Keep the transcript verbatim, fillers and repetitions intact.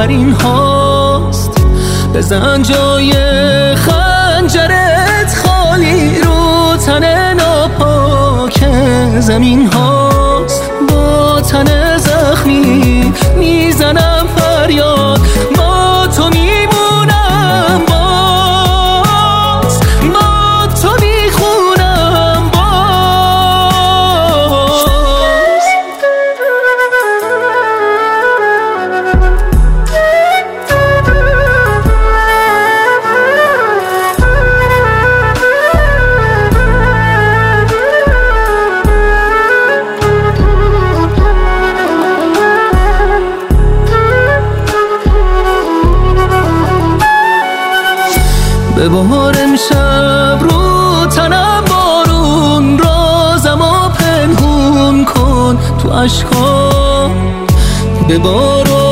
آخرین هاست. بزن جای خنجرت خالی رو تن ناپاک زمین هاست. با تن زخمی میزنم فریاد، با تو میمونم، باز با تو میخونم باز. ببار امشب رو تنم بارون، رازمو پنهون کن تو اشکام. ببار